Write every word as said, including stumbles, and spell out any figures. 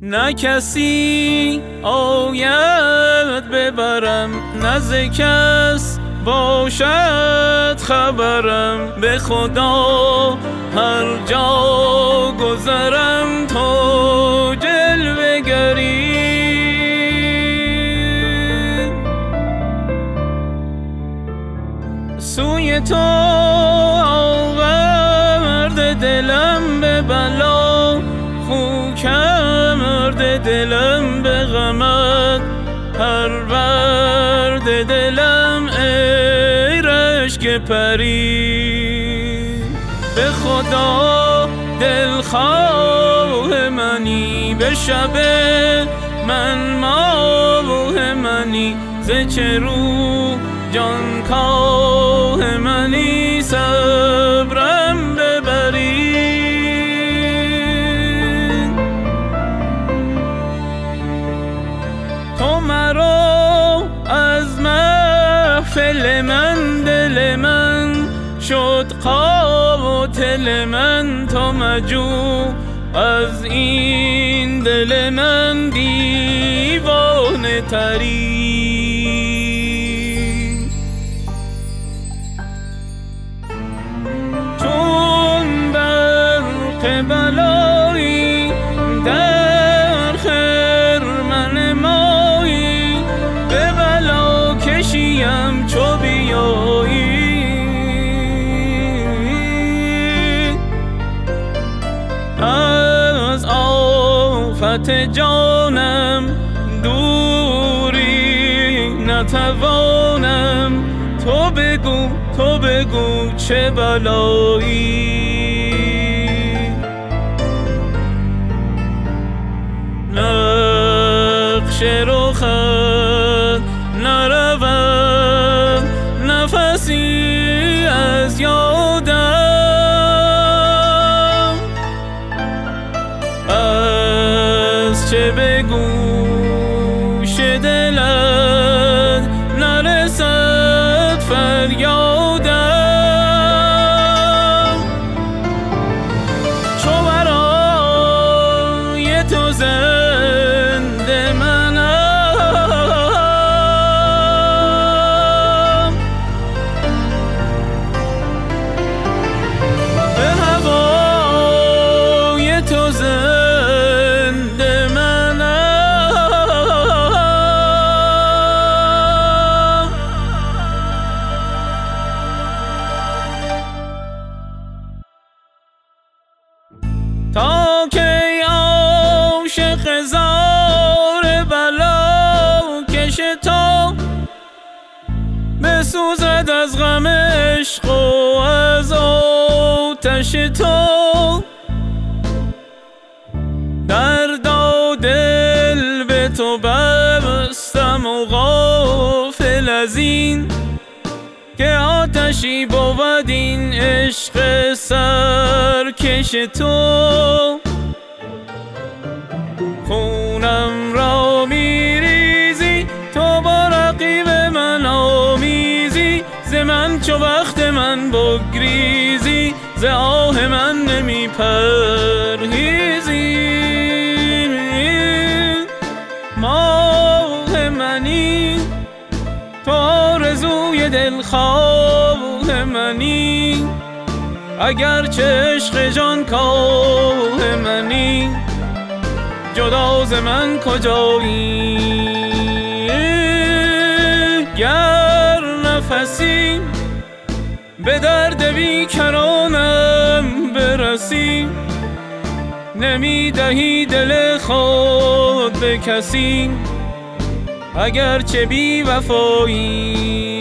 نه کسی آید ببرم، نه ز کس باشد خبرم. به خدا هر جا گذرم تو جلوه گری. سوی تو آورده دلم به بلا، خو کرده دلم به غمت. پرورده دلم ای رشک پری. به خدا دلخواه منی، به شب من ماه منی. ز چه رو جانکاه منی، صبرم ببری. تو مرا از محفل من، دل من شد قاتل من. تو مجو از این دل من دیوانه تری. چون برق بلایی در خرمن مایی، به بلا کشیم چو بیایی. از آفت جانم دوری نتوانم. تو بگو تو بگو چه بلایی. نقش رخت نرود نفسی از یادم. از چه به گوش دلت نرسد فریادم. چو برای تو زنده منم، به هوای تو زنده منم. تا که عاشق زار بلا کش تو، بسوزد از غم عشق و از آتش تو. درد و دل به تو ببستم و غافل از این، که آتشی بود این عشق سرکش تو. خونم را میریزی تو با رقیب من آمیزی. ز من چو وقت من بگریزی، ز آه من نمی پرهیزی. ماه منی تو، آرزوی دلخواه منی. اگر چه عشق جانکاه منی، جدا ز من کجایی. گر نفسی به درد بیکرانم برسی، نمی دهی دل خود به کسی. اگر چه بی وفایی